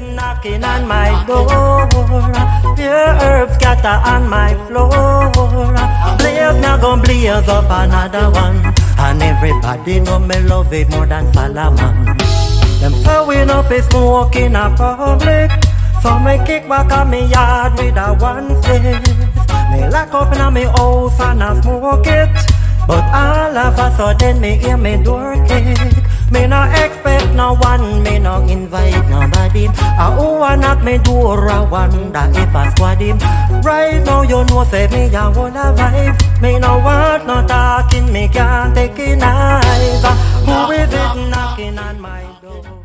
knocking on my door? Pure herbs scatter on my floor. Blaze now gon' blaze up another one. And everybody know me love it more than Solomon. Them say we no fi smoke in a public, so me kick back on me yard with a one stick. Me lock up in me house and I smoke it. But all of a sudden me hear me door kick. Me no expect no one, me no invite nobody. Who a knock me door, I wonder if I squad him. Right now you know say me a wanna vibe. Me no want no talking, me can't take it nice. Who is it knocking on my door?